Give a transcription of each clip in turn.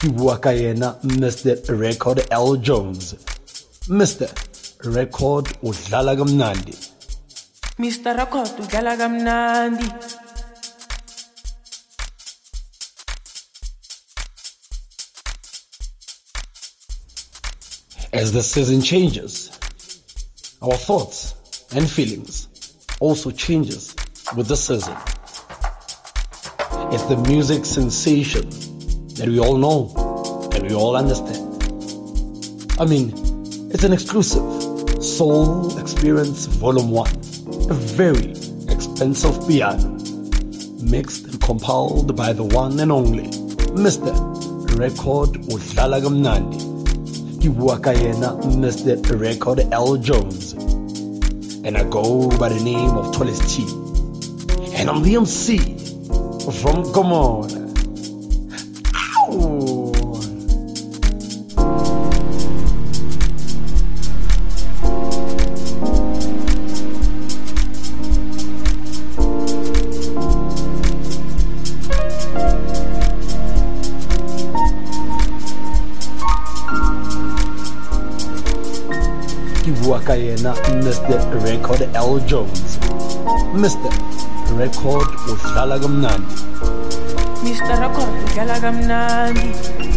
ke bua ka yena Mr. Record L Jones. Mr. Record udlala kamnandi. Mr. Record udlala kamnandi. As the season changes, our thoughts and feelings also changes with the season. It's the music sensation that we all know and we all understand. I mean, it's an exclusive Soul Experience Volume 1, a very expensive piano, mixed and compiled by the one and only Mr. Record udlala kamnandi. Ke bua ka yena Mr. Record L Jones, and I go by the name of Tollis T, and I'm the MC from Gomora. Ow! Kayena Mr. Record L Jones. Mr. Record udlala kamnandi. Mr. Record udlala kamnandi.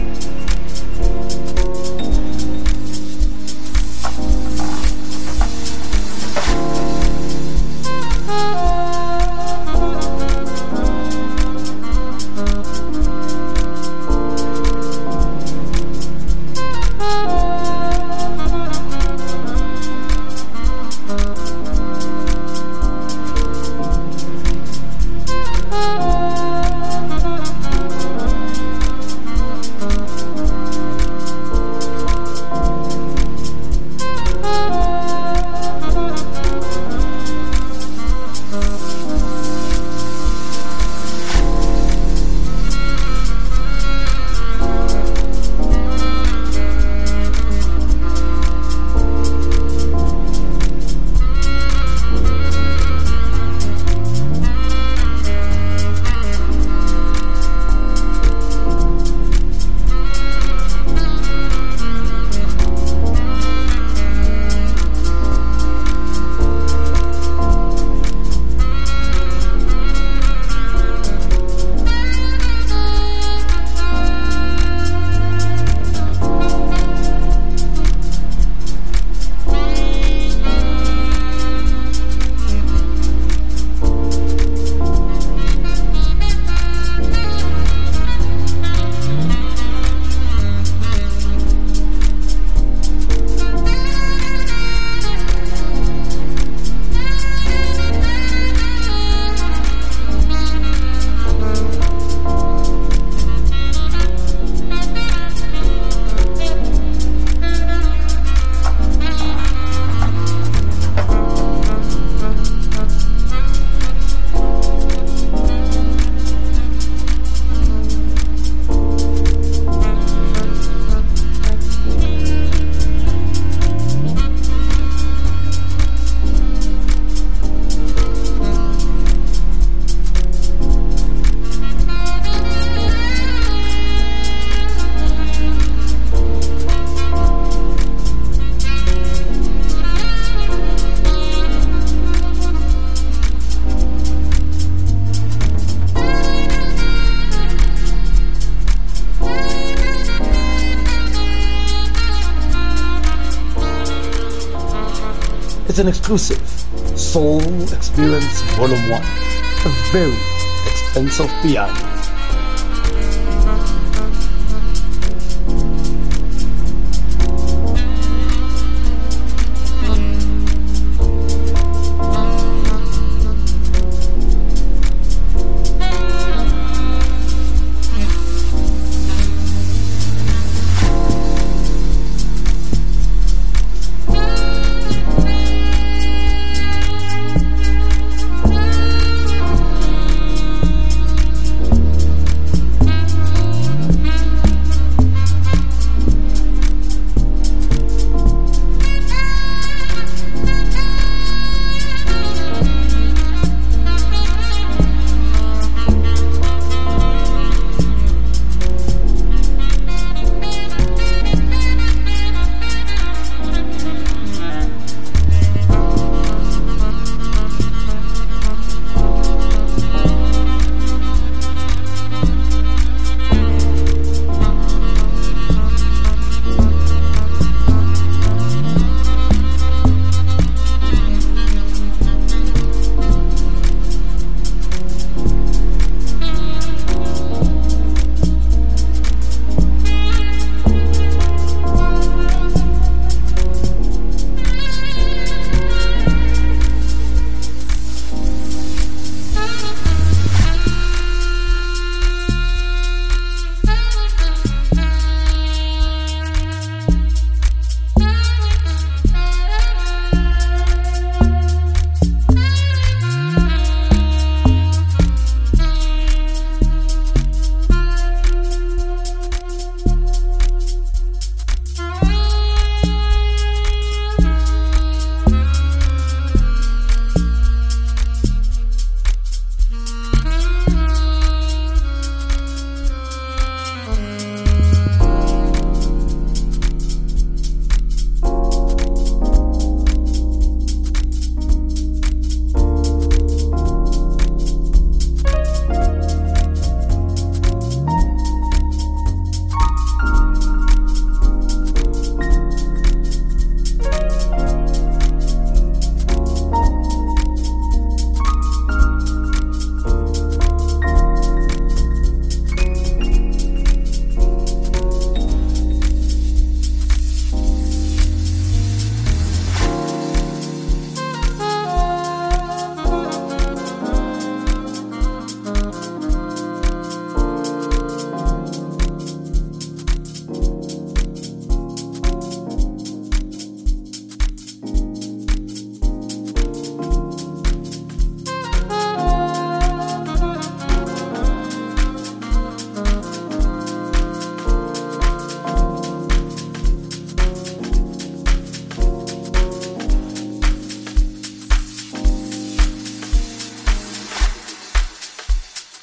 It's an exclusive Soul Experience Volume 1, a very expensive piano.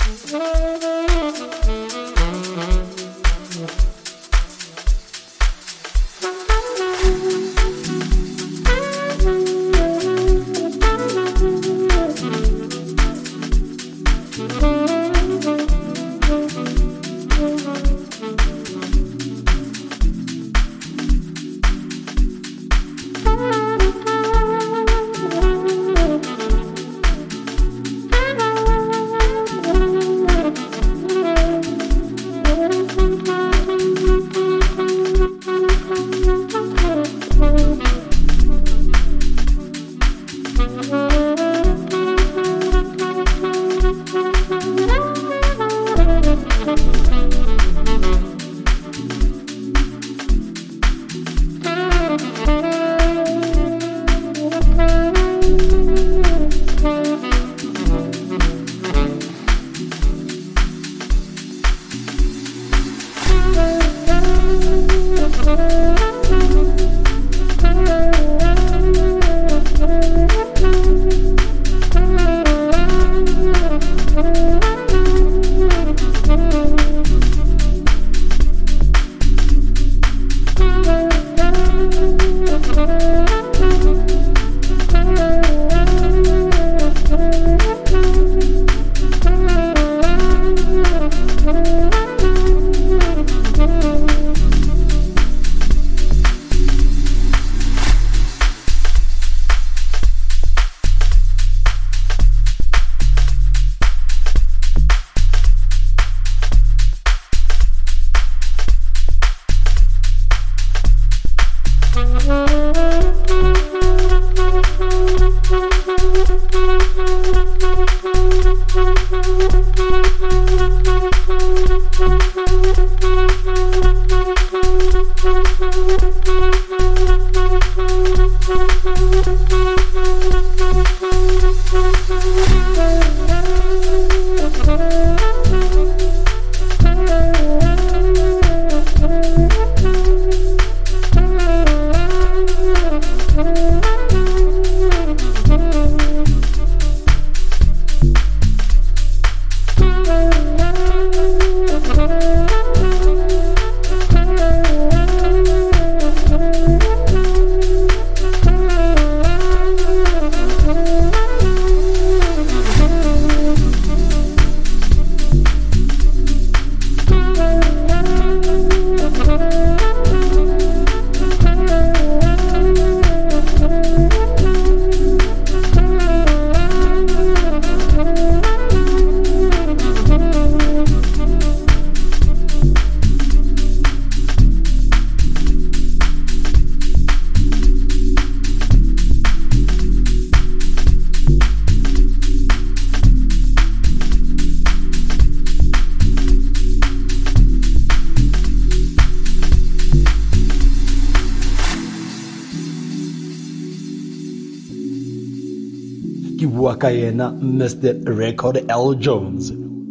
Wakayena Mr. Record L. Jones.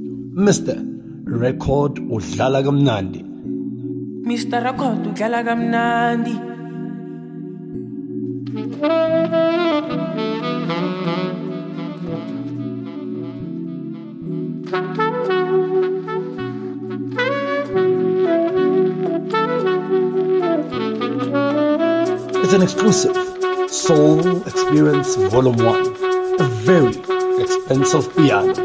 Mr. Record udlala kamnandi. Mr. Record udlala kamnandi. It's an exclusive Soul Experience Volume 1. A very expensive piano.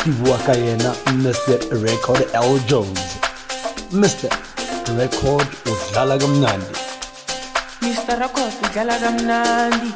ke bua ka yena Mr. Record L Jones. Mr. Record udlala kamnandi. Mr. Record udlala kamnandi.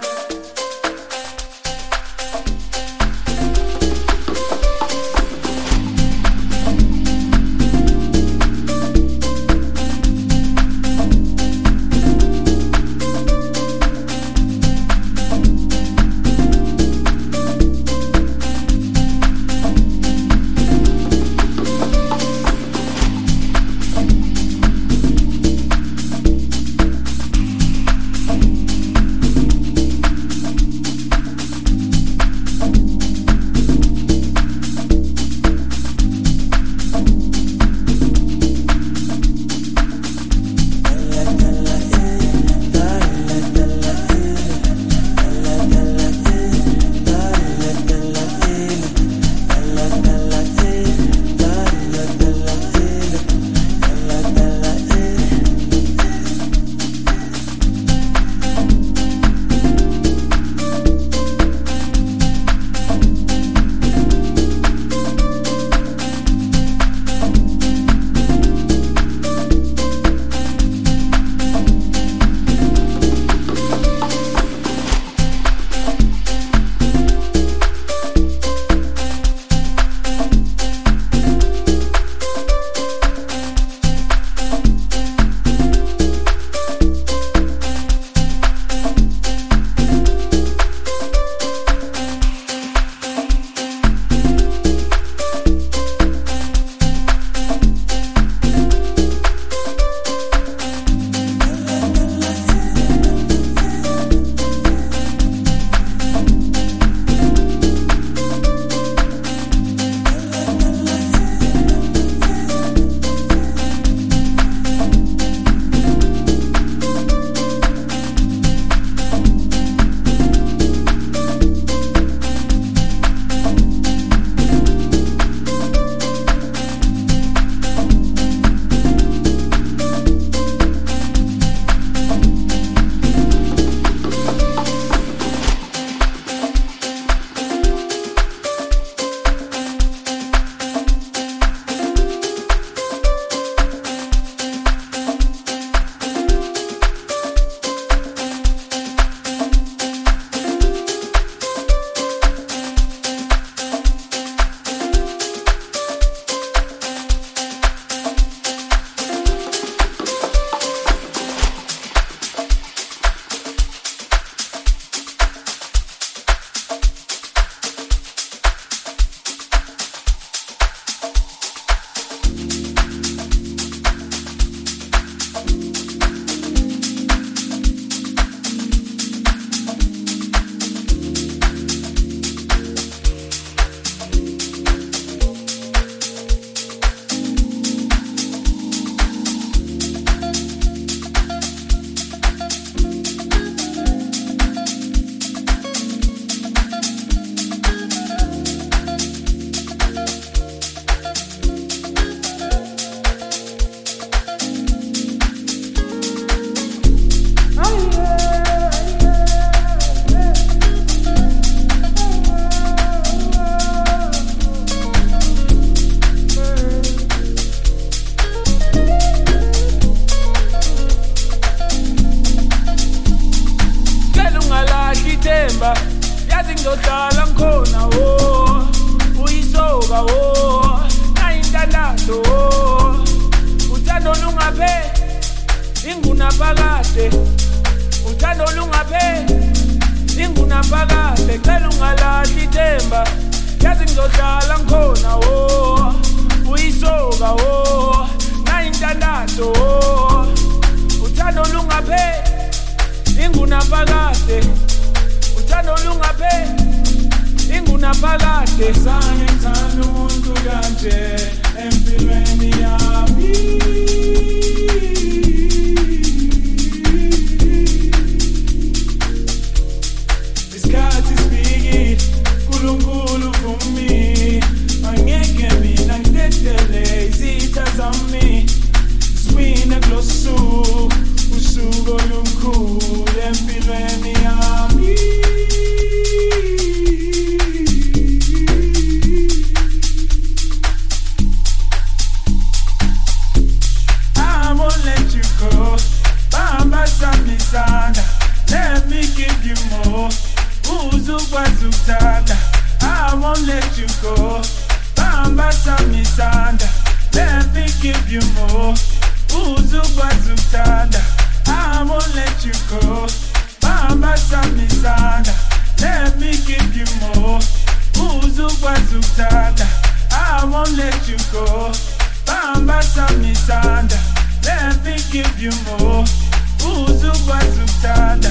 uzukwazukuthanda, I won't let you go. Bamba samisanda, let me give you more. Uzukwazukuthanda, I won't let you go. Bamba samisanda, let me give you more. Uzukwazukuthanda, I won't let you go. Bamba samisanda, let me give you more. Uzukwazukuthanda.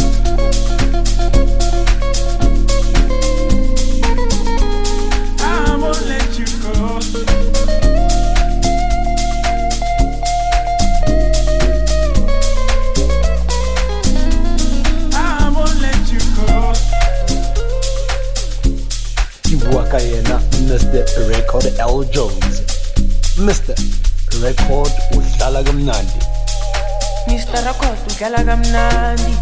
I won't let you go. I won't let you go. Iwakayena, Mr. Record L. Jones. Mr. Record udlala kamnandi. Mr. Record udlala kamnandi.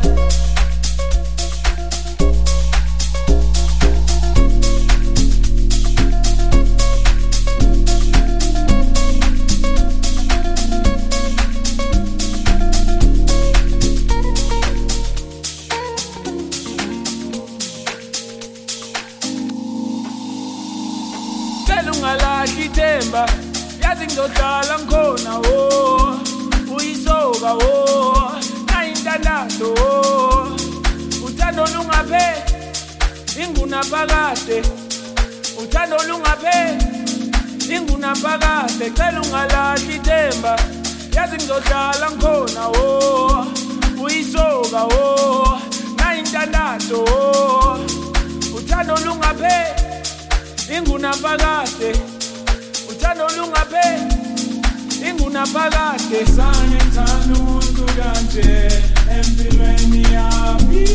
Ungalahli ithemba, yazi ngizodlala ngikhona uyisoka nayintandatho uthando lungapheli ingunaphakade uthando lungapheli ingunaphakade cela ungalahli ithemba, yazi ngizodlala ngikhona uyisoka nayintandatho uthando lungapheli ingunaphakade uthando lungapheli ingunaphakade zange ngithanda umuntu kanje empilweni yami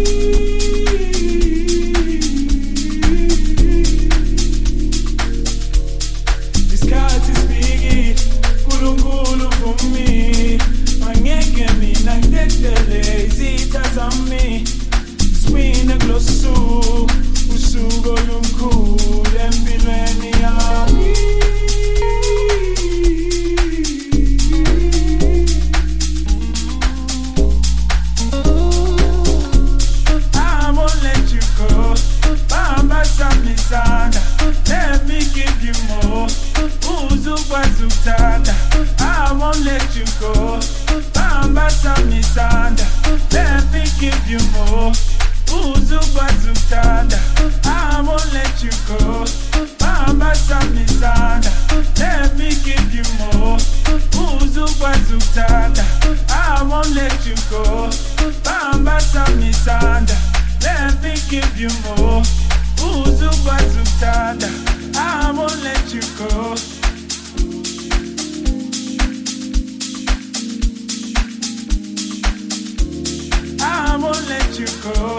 isikhathi sifikile uNkulunkulu uvumile angeke mina ngidedele izitha zami siwine kulosuku usuku olumkhulu empilweni yami I won't let you go. Bamba samisanda, let me give you more. Uzukwazukuthanda, I won't let you go. Bamba samisanda, let me give you more. Uzukwazukuthanda, I won't let you go. Bamba samisanda, let me give you more. Uzukwazukuthanda, I won't let you go. Bamba samisanda, let me give you more. Uzukwazukuthanda, I won't let you go. I won't let you go.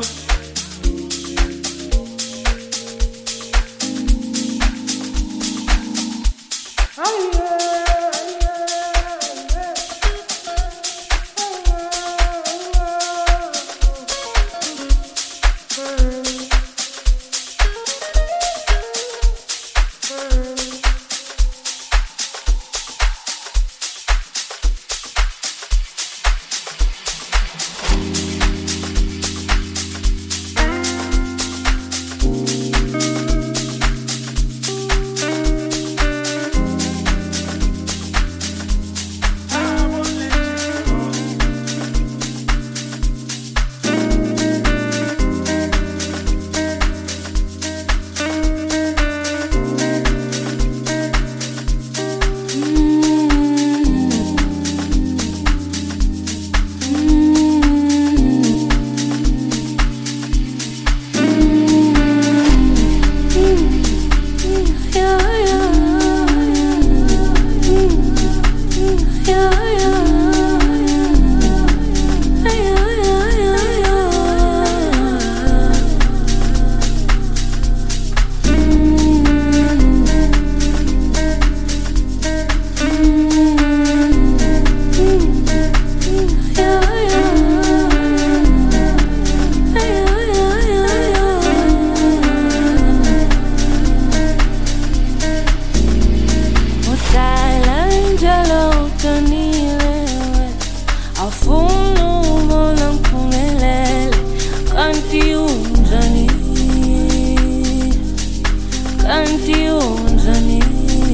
unjani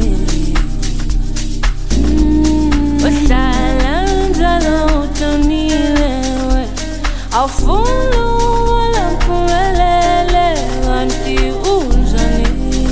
uhlala njalo utonilewe awufuna wala mphumelele kanti unjani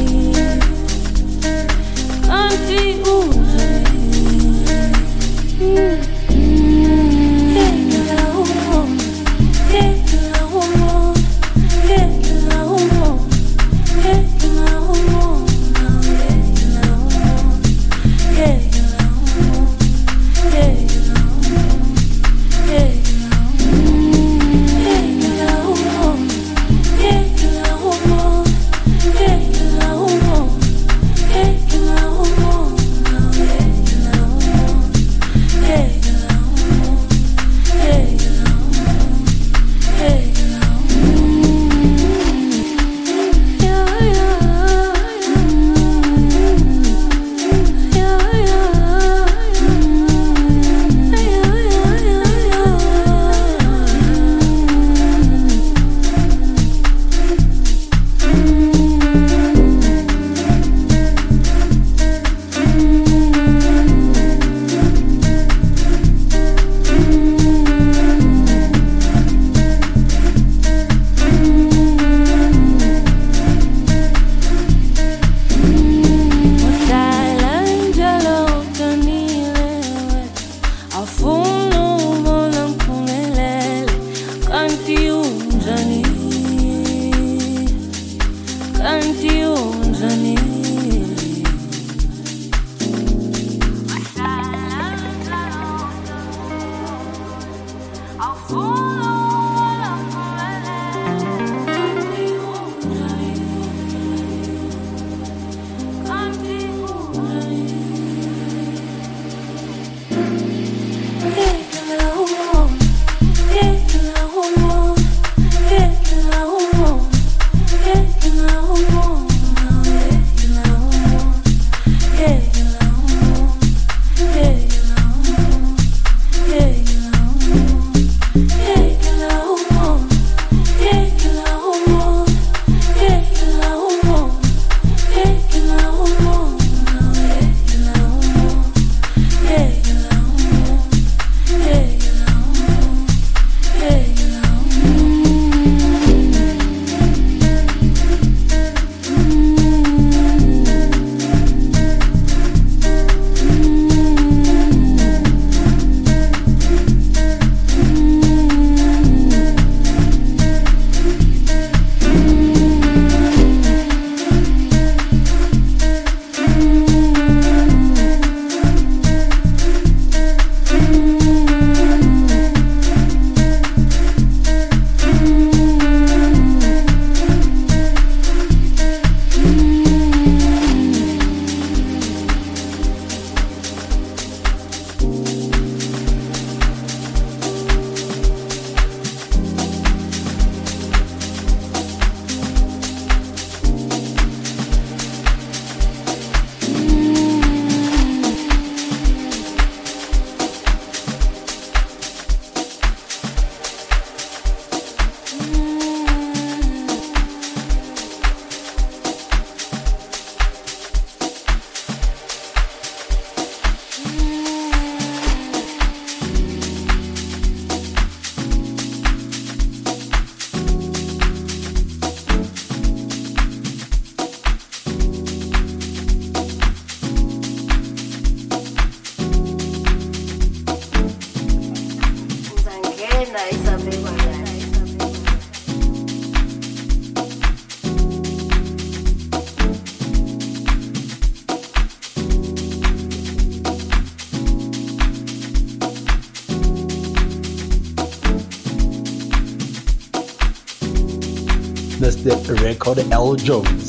Mr. Record L. Jones.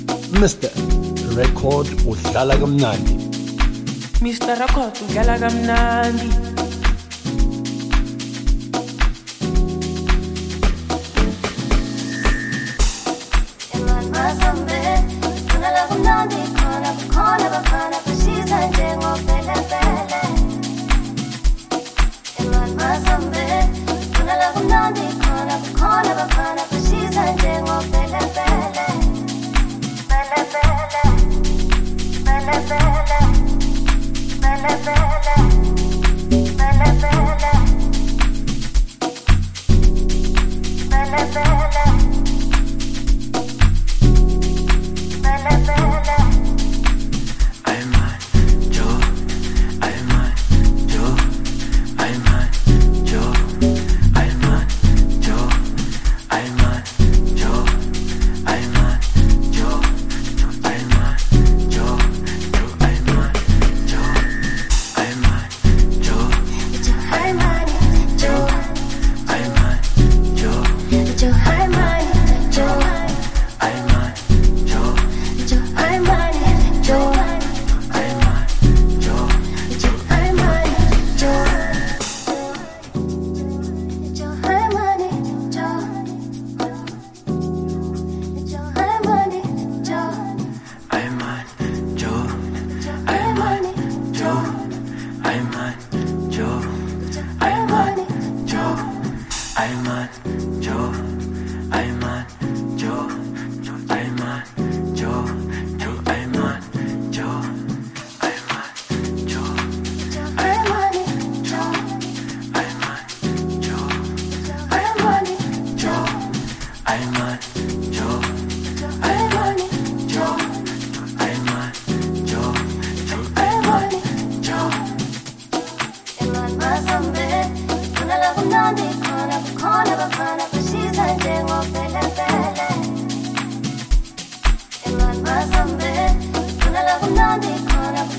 Mr. Record udlala kamnandi. Mr. Record udlala kamnandi.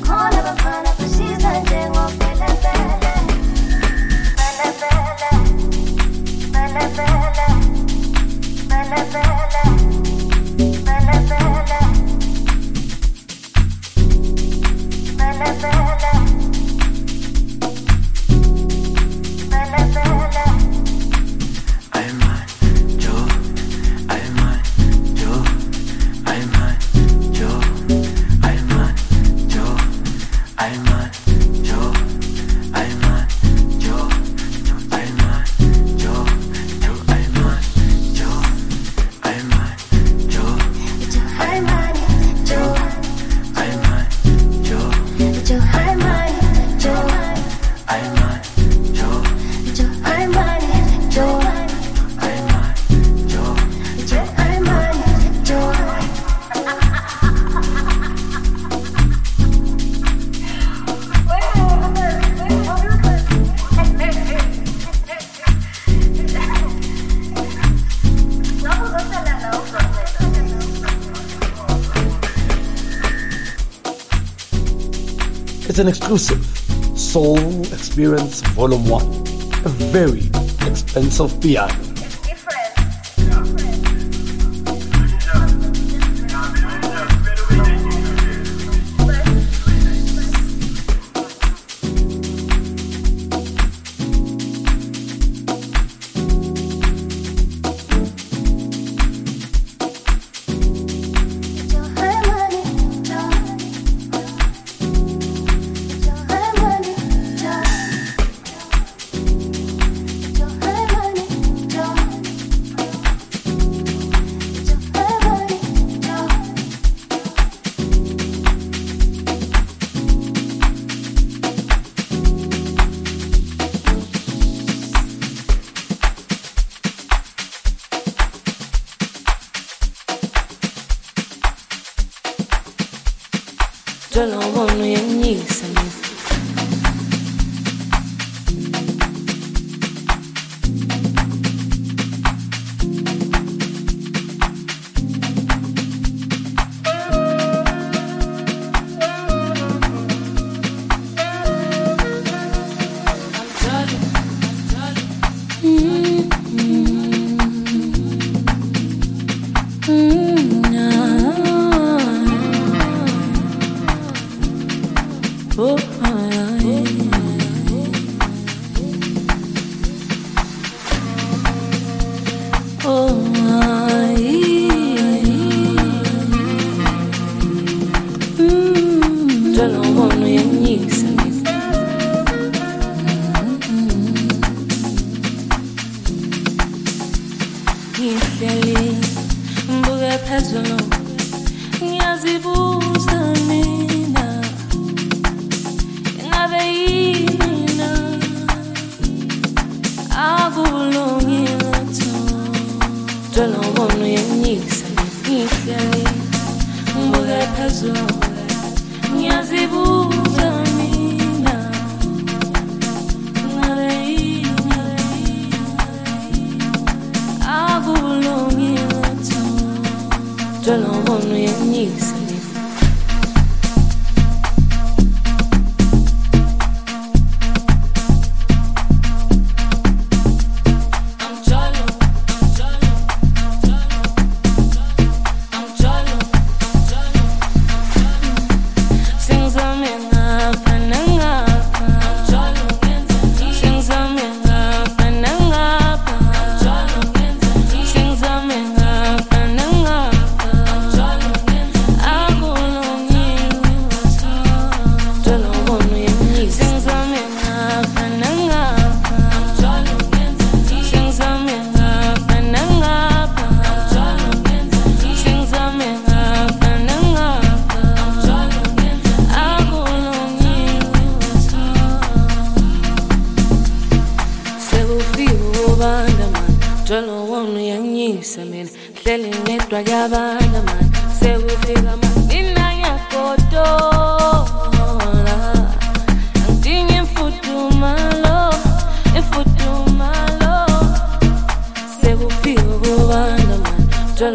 It's an exclusive Soul Experience Volume 1, a very expensive piano. It's different.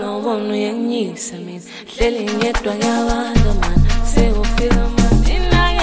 Hleli ngedwa ngiyabanda man, sewufika man,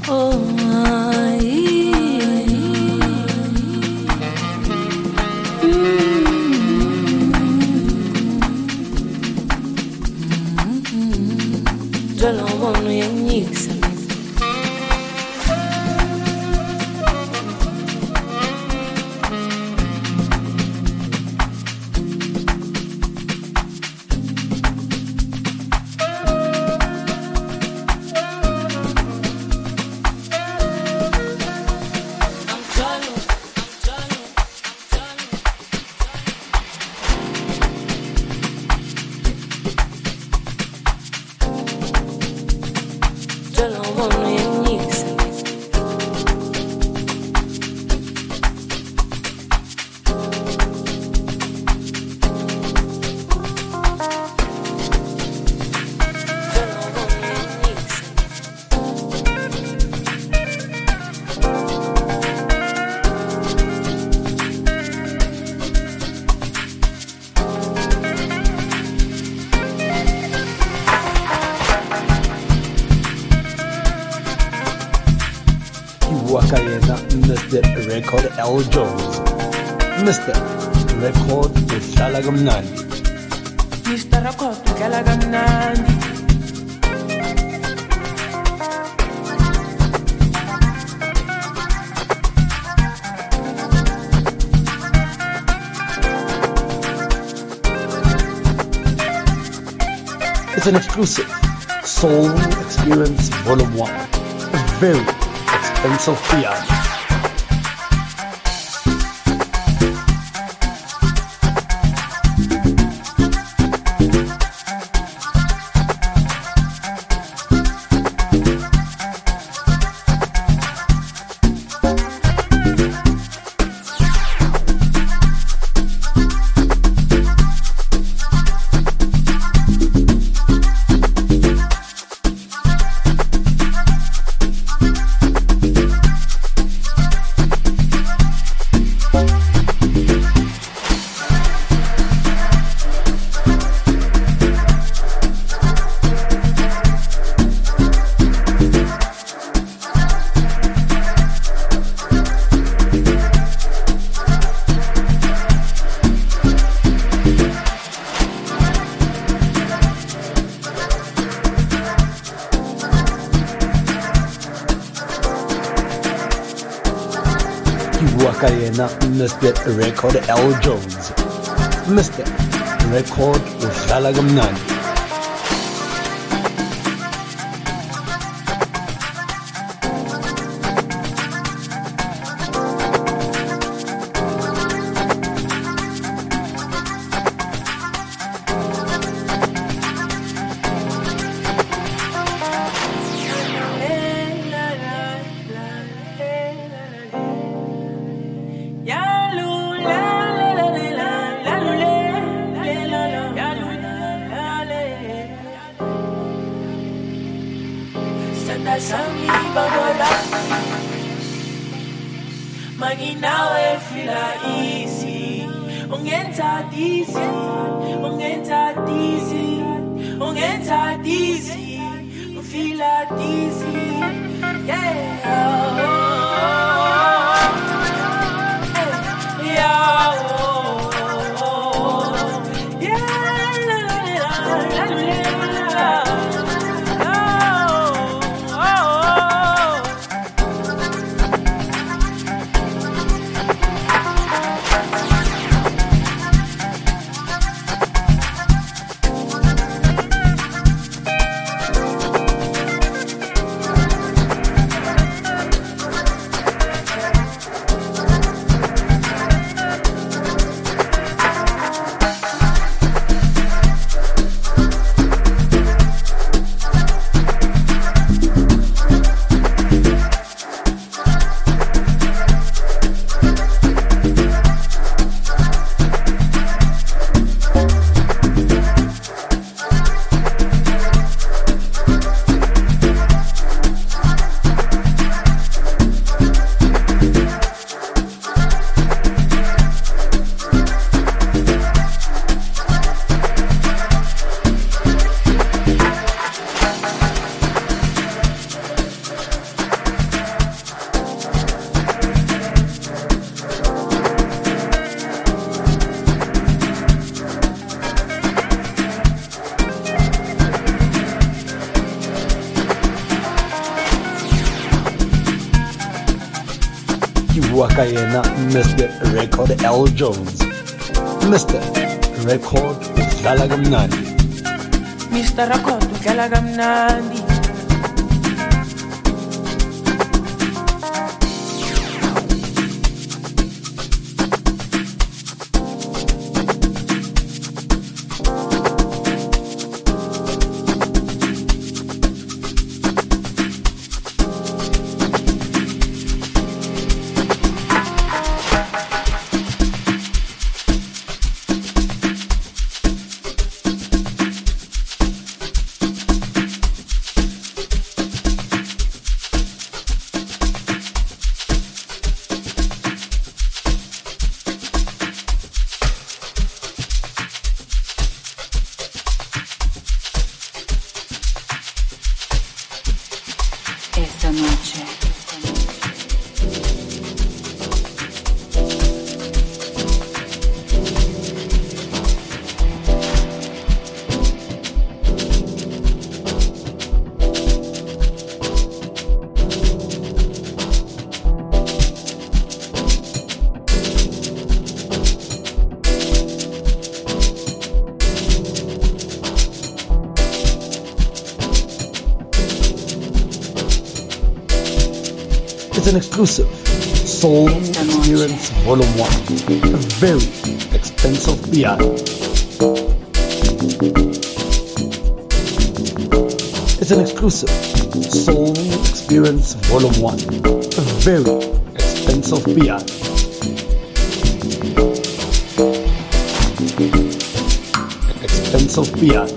Wakayena, Mr. Record L. Jones, Mr. Record Uhlala Kamnandi, Mr. Record Uhlala Kamnandi. It's an exclusive Soul Experience Volume 1, a very expensive piano. Wakayena, Mr. Record L. Jones, Mr. Record Uhlala Kamnandi. Kiwakayena, Mr. Record L. Jones. Mr. Record udlala kamnandi. Mr. Record udlala kamnandi. Esta noche. It's an exclusive Soul Experience Volume 1, a very expensive piano. It's an exclusive Soul Experience Volume 1, a very expensive piano. Expensive piano.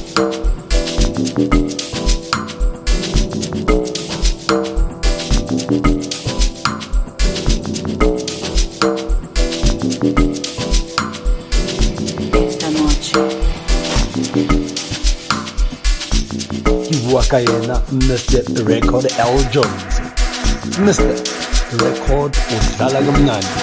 Kiwakayena, Mr. Record L. Jones. Mr. Record udlala kamnandi.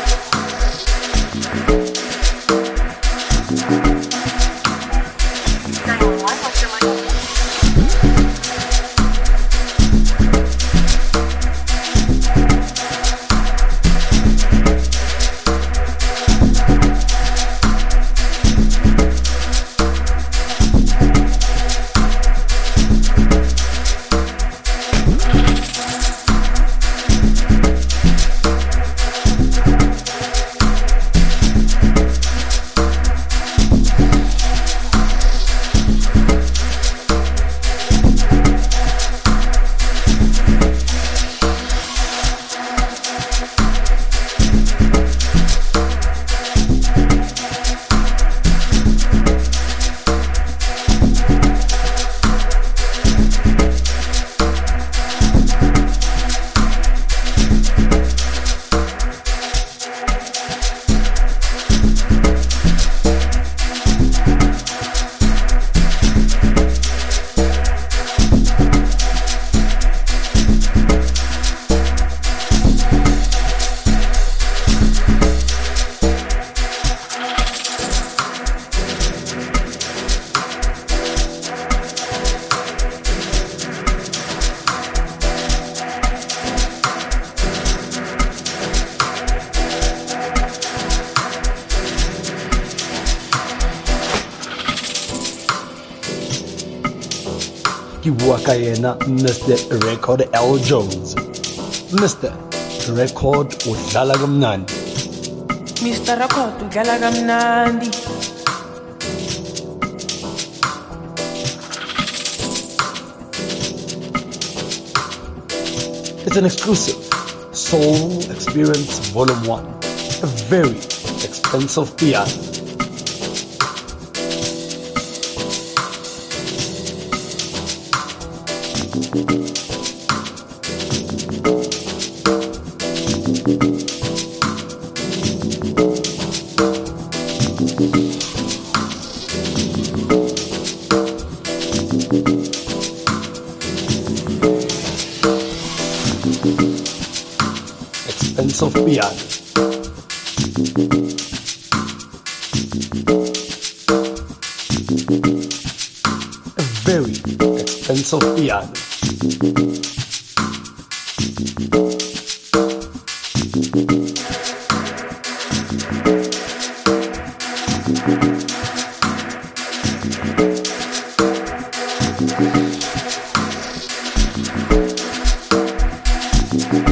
Kiwakayena, Mr. Record L. Jones. Mr. Record udlala kamnandi. Mr. Record udlala kamnandi. It's an exclusive Soul Experience Volume 1, a very expensive piano. Expensive piano. A very expensive piano.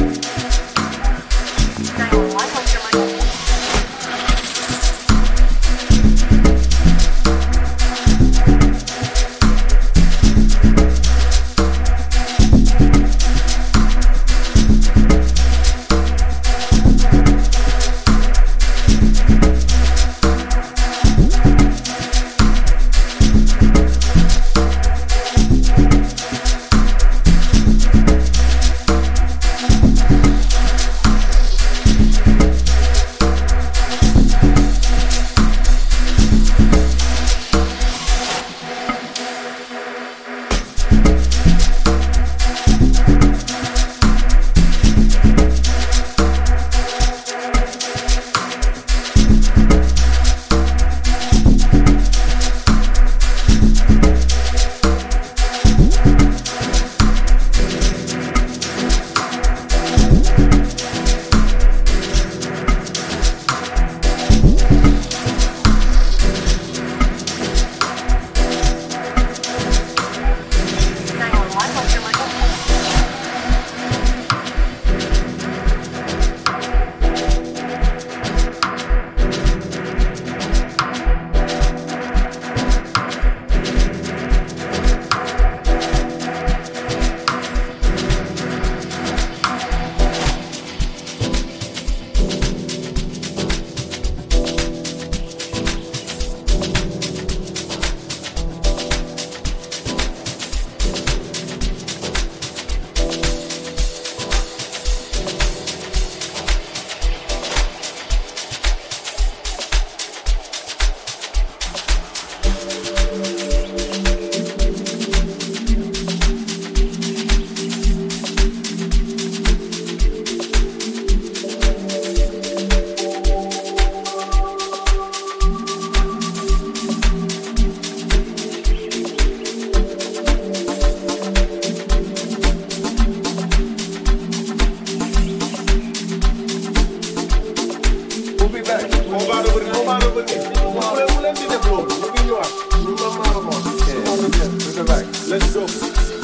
Let's go.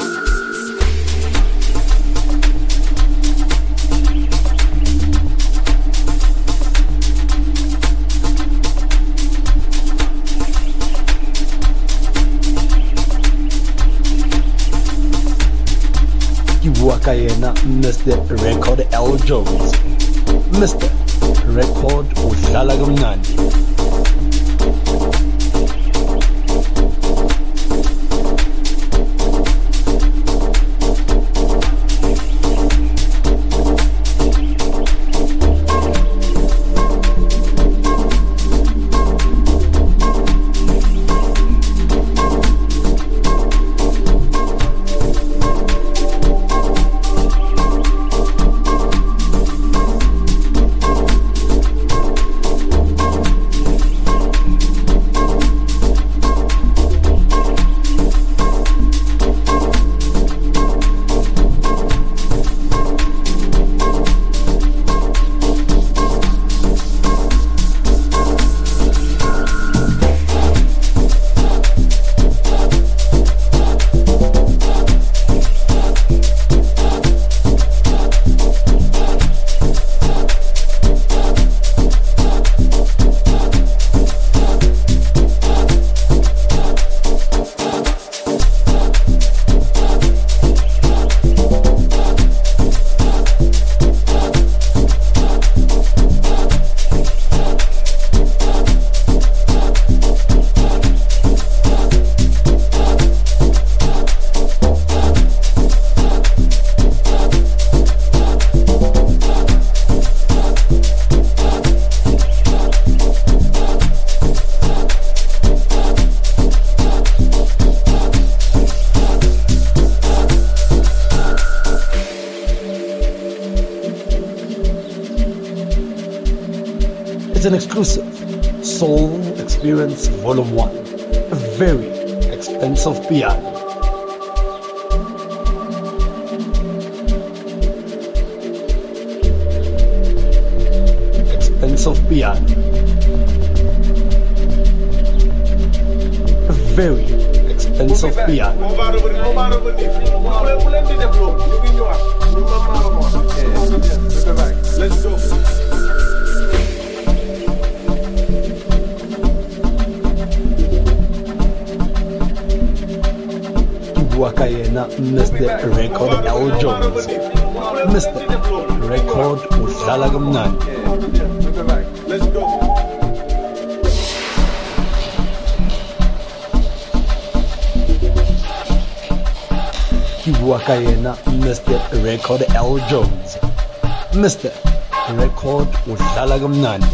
Wakayena, Mr. Record L. Jones, Mr. Record Udlala Kamnandi. It's an exclusive Soul Experience Volume 1, a very expensive piano. Expensive piano. A very expensive piano. Wakayena, Mr. Record L. Jones. Mr. Record Udlala Kamnandi. Let's go. Wakayena, Mr. Record L. Jones. Mr. Record Udlala Kamnandi.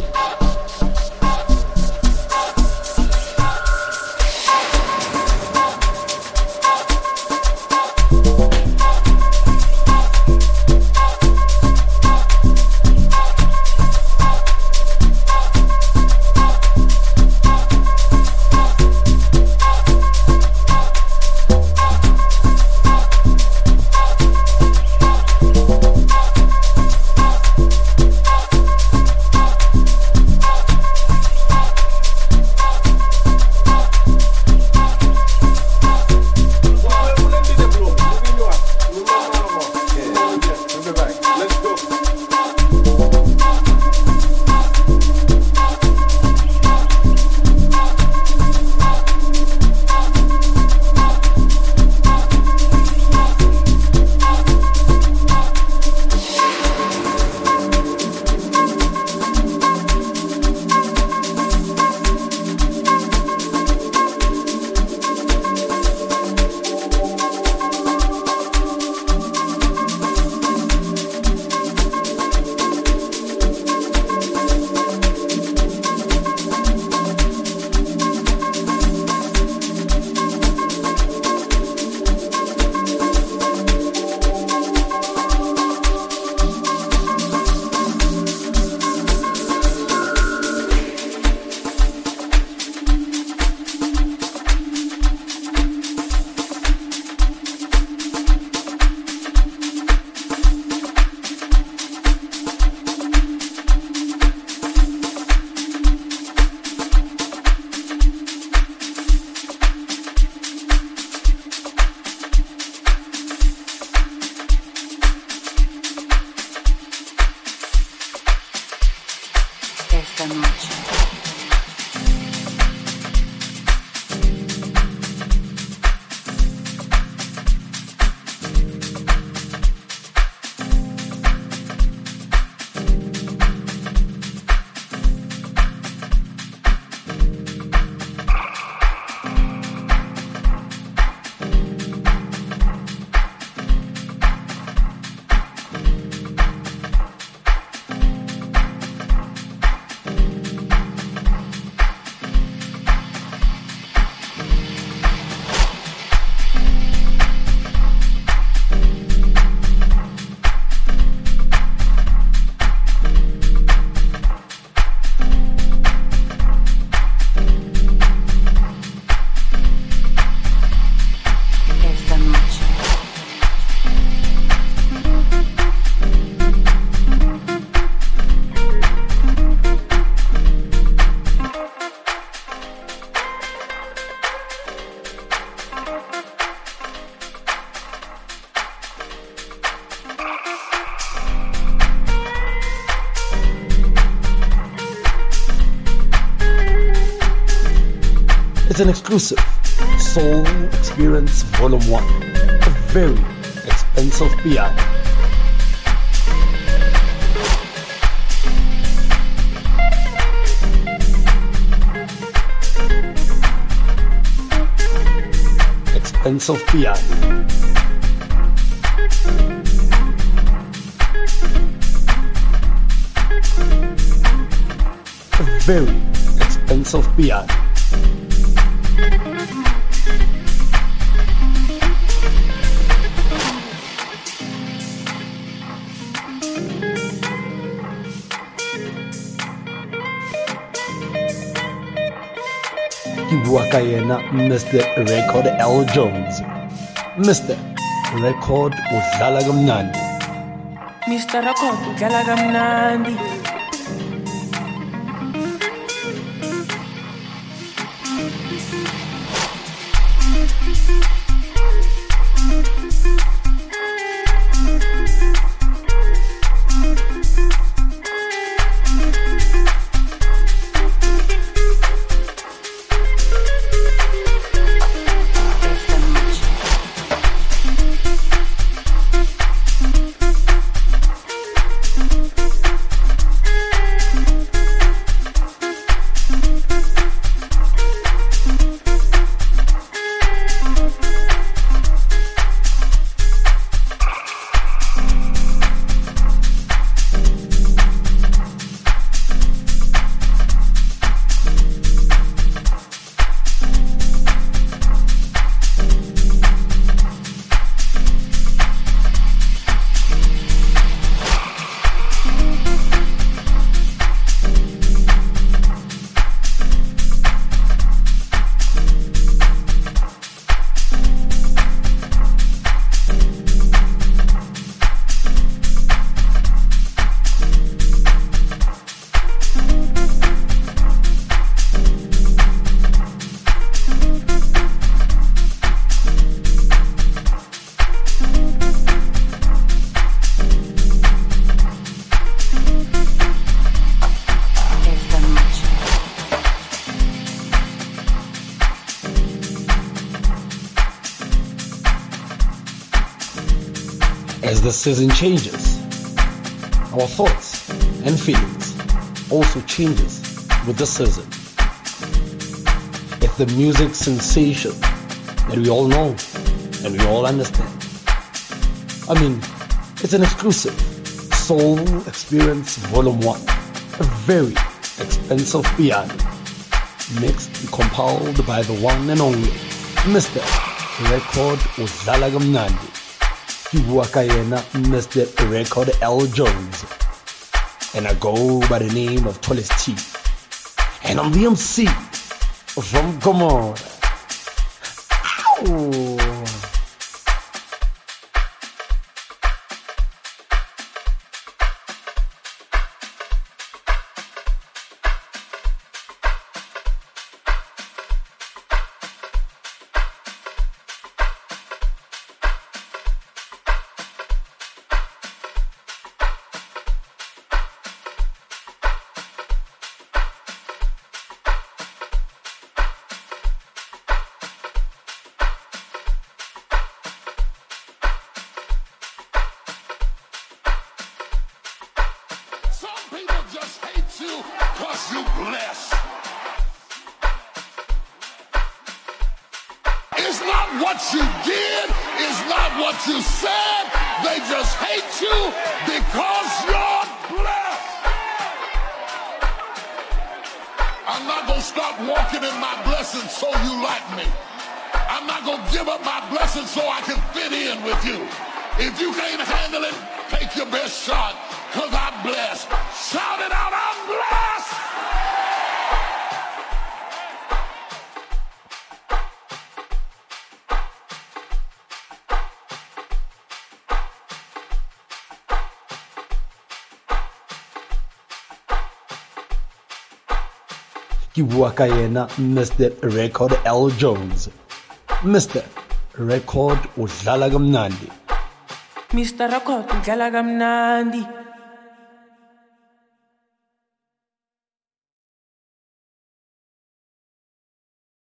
Esta noche. It's an exclusive Soul Experience Volume 1, a very expensive piano. Expensive piano. A very expensive piano. Wakayena, Mr. Record L. Jones. Mr. Record Udlala Kamnandi. Mr. Record Udlala Kamnandi. the season changes, our thoughts and feelings also changes with the season. It's the music sensation that we all know and we all understand. I mean, it's an exclusive Soul Experience Volume 1, a very expensive piano, mixed and compiled by the one and only Mr. Record Udlala Kamnandi. Kibua kayena Mr. Record L. Jones. And I go by the name of Tollis T. And I'm the MC from Gomorrah. Ow! You blessed. It's not what you did, it's not what you said. They just hate you because you're blessed. I'm not gonna stop walking in my blessings so you like me. I'm not gonna give up my blessings so I can fit in with you. If you can't handle it, take your best shot, cause I'm blessed. Shout it out, I'm blessed! Kibua kayena Mr. Record L. Jones. Mr. Record Udlala Kamnandi. Mr. Record Udlala Kamnandi.